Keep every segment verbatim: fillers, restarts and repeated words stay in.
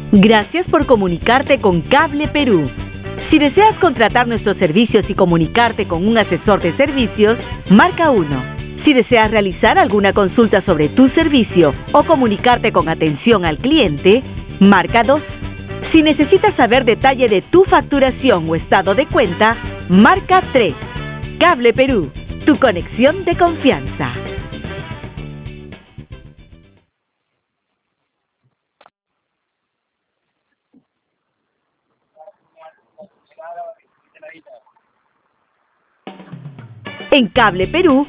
Gracias por comunicarte con Cable Perú. Si deseas contratar nuestros servicios y comunicarte con un asesor de servicios, marca uno. Si deseas realizar alguna consulta sobre tu servicio o comunicarte con atención al cliente, marca dos. Si necesitas saber detalle de tu facturación o estado de cuenta, marca tres. Cable Perú, tu conexión de confianza. En Cable Perú.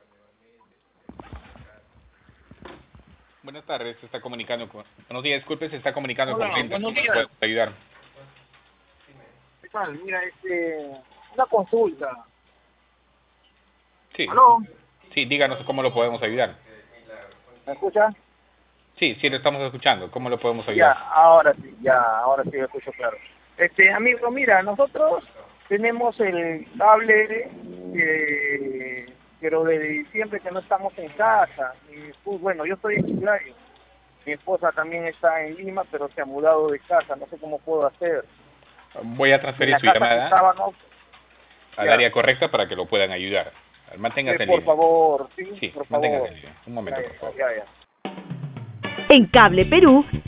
Buenas tardes, se está comunicando con... Buenos días, disculpe, se está comunicando Hola, con ventas. buenos ¿Cómo le días. puedo ayudar? ¿Qué tal? Mira, este, una consulta. Sí. ¿Aló? Sí, díganos cómo lo podemos ayudar. ¿Me escucha? Sí, sí, lo estamos escuchando. ¿Cómo lo podemos Ya, ayudar? ahora sí, ya, ahora sí me escucho claro. Este, amigo, mira, nosotros tenemos el cable, eh, pero desde diciembre que no estamos en casa. Y, pues, bueno, yo estoy en Chiclayo. Mi esposa también está en Lima, pero se ha mudado de casa. No sé cómo puedo hacer. Voy a En transferir la su casa que llamada estábamos, al ya. área correcta para que lo puedan ayudar. Eh, Manténgase en por línea. favor, sí, Sí, por manténgase favor. en línea. Un momento, Ya, por favor. ya, ya. En Cable Perú,